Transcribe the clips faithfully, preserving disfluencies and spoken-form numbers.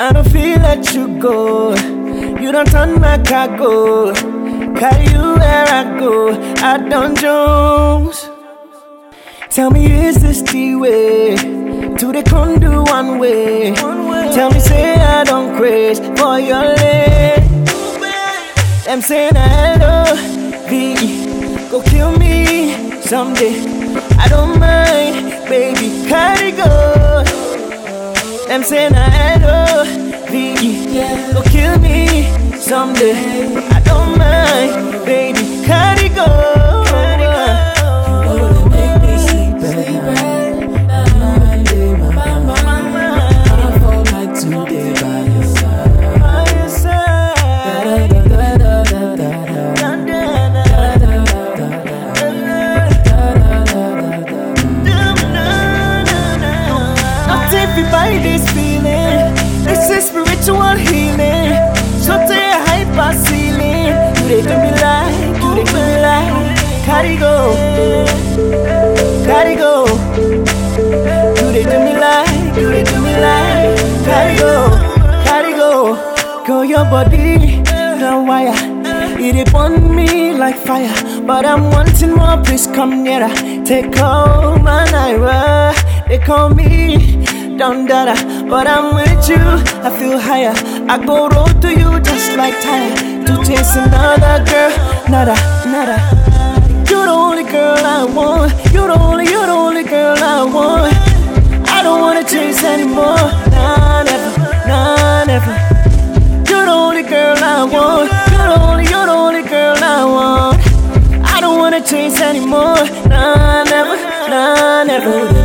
I don't feel let you go. You don't turn my cargo. Carry you where I go. I don't Jones. Tell me, is this the way to the condo one way? Tell me, say I don't craze for your leg. Them saying hello, V, go kill me someday. I don't mind, baby, carry go. Them saying hello, V, go kill me someday. I don't mind, baby, carry go. By this feeling, this is spiritual healing. So take a hyper ceiling. Do they do me like, do they do me like? Carry go, carry go. Do they do me like, do they do me like? Carry go, carry go. Go your body, the wire. It upon me like fire, but I'm wanting more. Please come nearer. Take home my Naira. They call me Don Dada, but I'm with you, I feel higher. I go road to you just like tire. To chase another girl, nada, nada. You're the only girl I want. You're the only, you're the only girl I want. I don't wanna chase anymore. Nah, never, nah, never. You're the only girl I want. You're the only, you're the only girl I want. I don't wanna chase anymore. Nah, never, nah, never.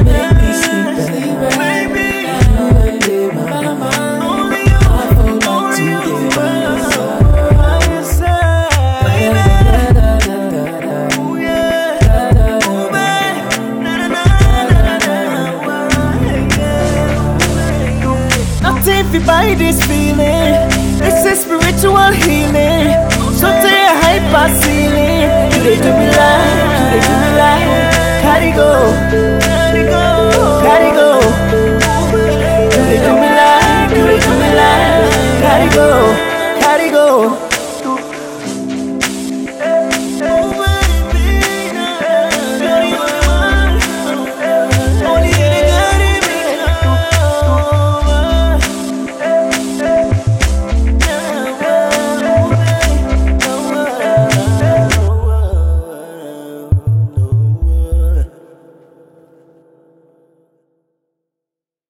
If you buy this feeling, this is spiritual healing. So take a hyper ceiling. Do they do me like, do they do me like? Carry go.